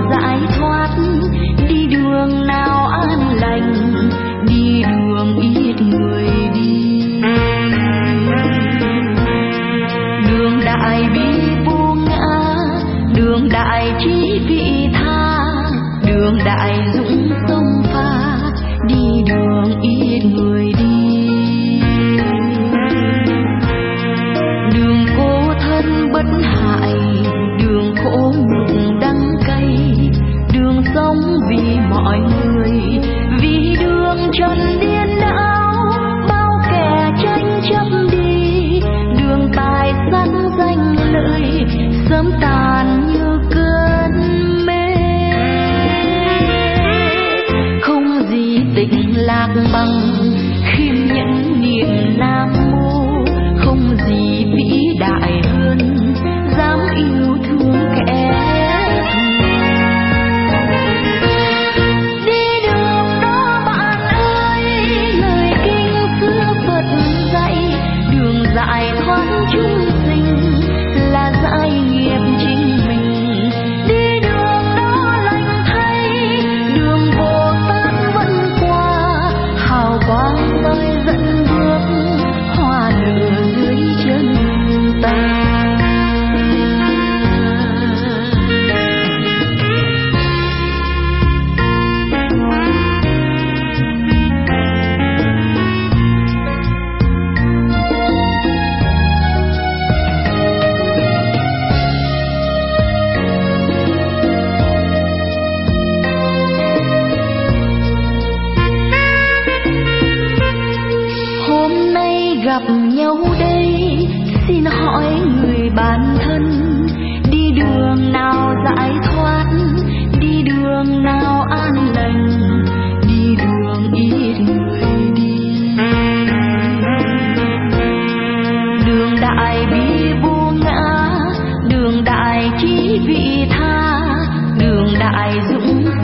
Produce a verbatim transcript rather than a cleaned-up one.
giải thoát, đi đường nào an lành, đi đường ít người đi. Đường đại bi vô ngã, đường đại trí vị tha, đường đại dũng sông pha, đi đường ít người đi. Đường cô thân bất hại, đường khổ nhục đắng cay, đường sống vì mọi người, vì đường trần điên đảo, bao kẻ tranh chấp đi, đường tài săn danh lợi, sớm tàn như cơn mê. Không gì tịnh lạc bằng khiêm nhẫn niệm nam mô, không gì vĩ đại hơn dám yêu thương kẻ thù. Đi đường đó bạn ơi, lời kinh xưa Phật dạy, đường giải thoát chúng sinh là giải nghiệp chính mình. Đi đường đó lành thay, đường Bồ Tát vẫn qua, hào quang soi dẫn bước, hoa nở dưới chân ta. Hôm nay gặp nhau đây, xin hỏi người bạn thân, đi đường nào giải thoát, đi đường nào an lành, đi đường ít người đi. Đường đại bi vô ngã, đường đại trí vị tha, đường đại dũng